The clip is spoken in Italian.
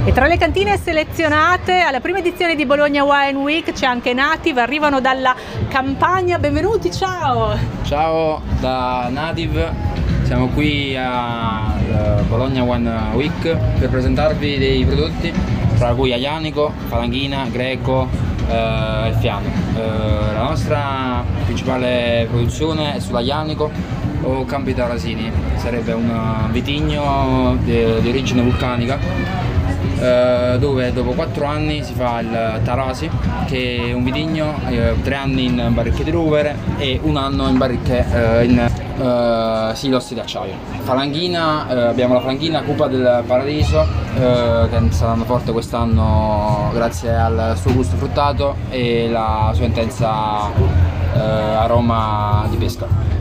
E tra le cantine selezionate alla prima edizione di Bologna Wine Week c'è anche Native, arrivano dalla Campania. Benvenuti, ciao! Ciao da Native, siamo qui a Bologna Wine Week per presentarvi dei prodotti tra cui Aglianico, Falanghina, Greco e Fiano. La nostra principale produzione è sull'Aglianico o Campi Tarasini, sarebbe un vitigno di origine vulcanica dove dopo 4 anni si fa il Tarasi, che è un vitigno 3 anni in barriche di rovere e 1 anno in barriche in silos di acciaio. Falanghina, abbiamo la Falanghina Cupa del Paradiso che sta andando forte quest'anno grazie al suo gusto fruttato e la sua intensa aroma di pesca.